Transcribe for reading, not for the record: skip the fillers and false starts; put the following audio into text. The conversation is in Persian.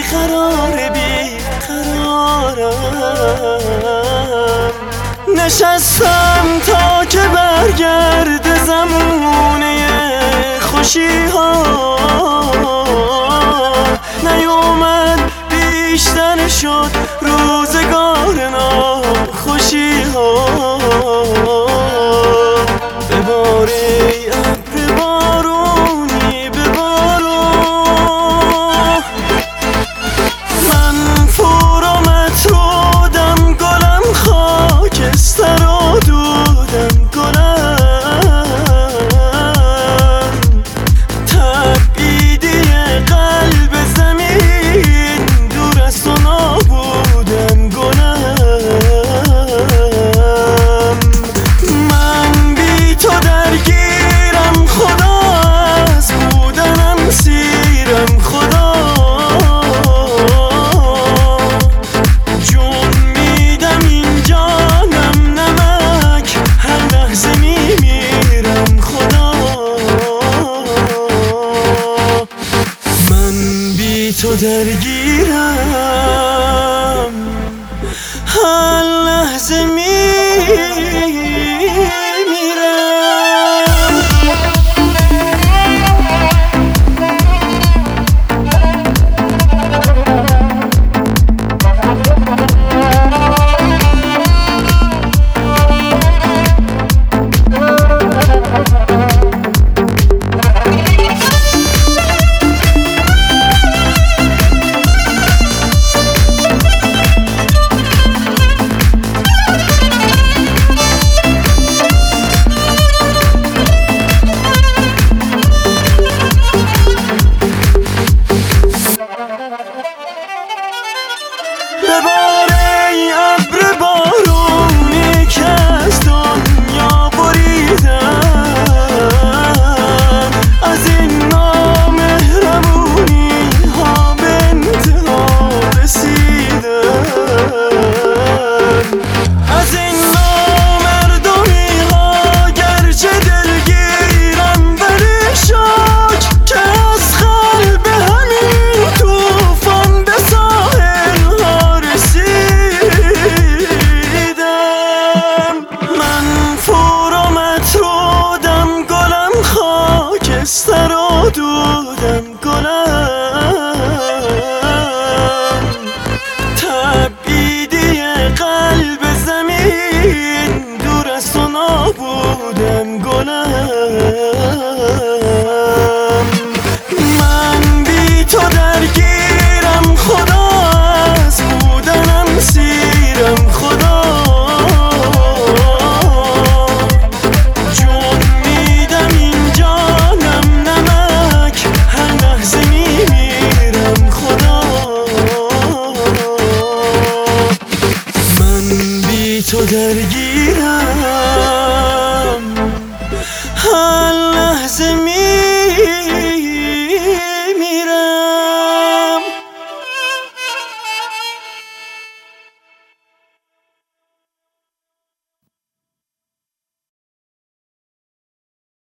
قرار بی قرارم. نشستم تا که برگرد زمونه خوشی ها، نیومد بیشتر شد روزگار ناخوشی ها. بباری ابر بارونی ببارو، من فورمت رودم گلم خاکستر و دودم گلم، تبعیدی قلب زمین دور از تو نابودم گلم. من بی تو درگیرم خدا، از بودنم سیرم خدا، جون میدم این جانم نمک، هر لحظه میمیرم خدا. من بی تو درگیرم هر لحظه میمیرم. بباره ای ابر بارونی که از دنیا بریدم، از این نامهربونی ها به انتها رسیدم، از این نامردمی ها گرچه دلگیرم ولی شاک که از قلب همین توفان به ساحل ها رسیدم. من فورمت رودم گلم خاکستر و دودم گلم، تبعیدی قلب زمین دور از تو نابودم گلم. من بی تو درگیرم خدا، از بودنم سیرم خدا، جون میدم این جانم نمک، هر لحظه میمیرم خدا. من بی تو درگیرم